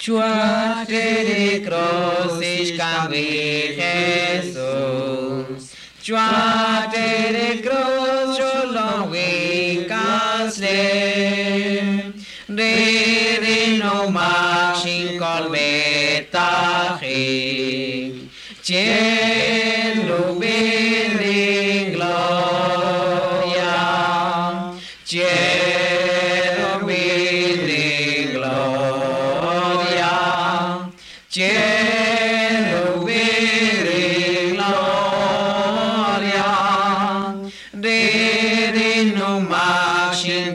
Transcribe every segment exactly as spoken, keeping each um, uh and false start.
Chuate de cruz ich cambi Jesus. Chuate de cruz cholong winkasle. De de no machin colbetachi. Cien lubin gloria. Cien lubin gloria. Cien lubin gloria. De de no machin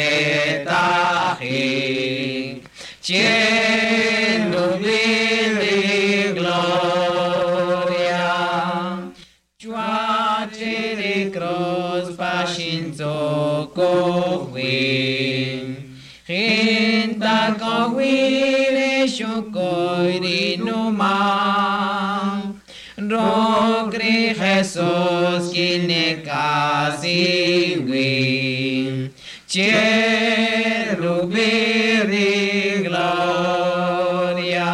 colbetachi. Cien lubin gloria. Chuate de cruz pashinzo kohwin. Hinta kohwin shukoi di numang. Rogri Jesus kine kasi win. Cherubiri gloria.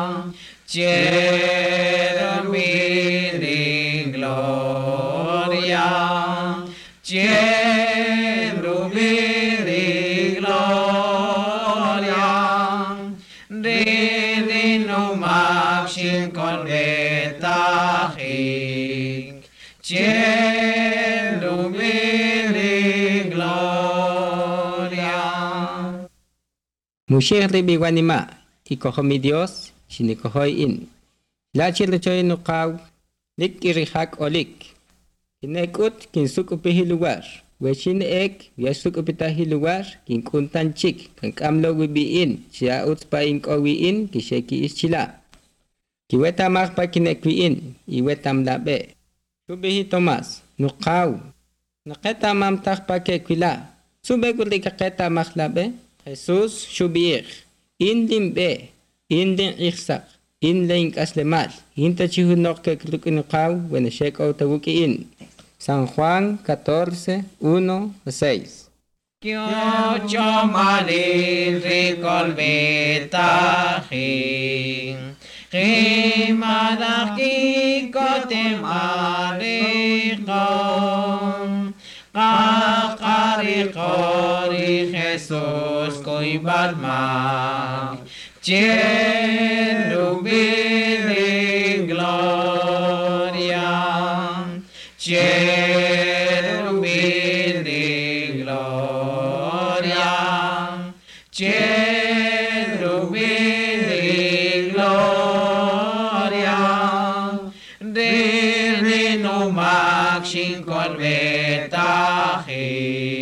Cherubiri gloria. Cherubiri gloria. De de no machin colbetachi. Cherubiri gloria. Mushir ribi wanima, ikoho mi Dios, shinikohoy in. La chirchoy no kaw, lik irihak olik. Inekut kin suk upihi lugar. Weshin ek, yasuk upitahi lugar, kin kuntan chik, kan kamlo wibiin, siya utpa ink owiin, kisheki ischila. Kiweta makpa kinekwiin, iwetam labe. Subihi Tomas, nukaw. Naketa mam takpa kekwila. Subeguli kaketa maklabe. Jesus shubir. Indim be. Indim iksak. Indim kaslemal. Hinta chihunok keklukinukaw, weneshek o tawukiin. San Juan catorce, uno a seis. Kyo chomalin ricolbetachi. Rimadaki kotemarikon. Kakari kori Jesus koi balma. Cherubim gloria. Cherubim gloria. Cherubim gloria. De no machin colbetachi.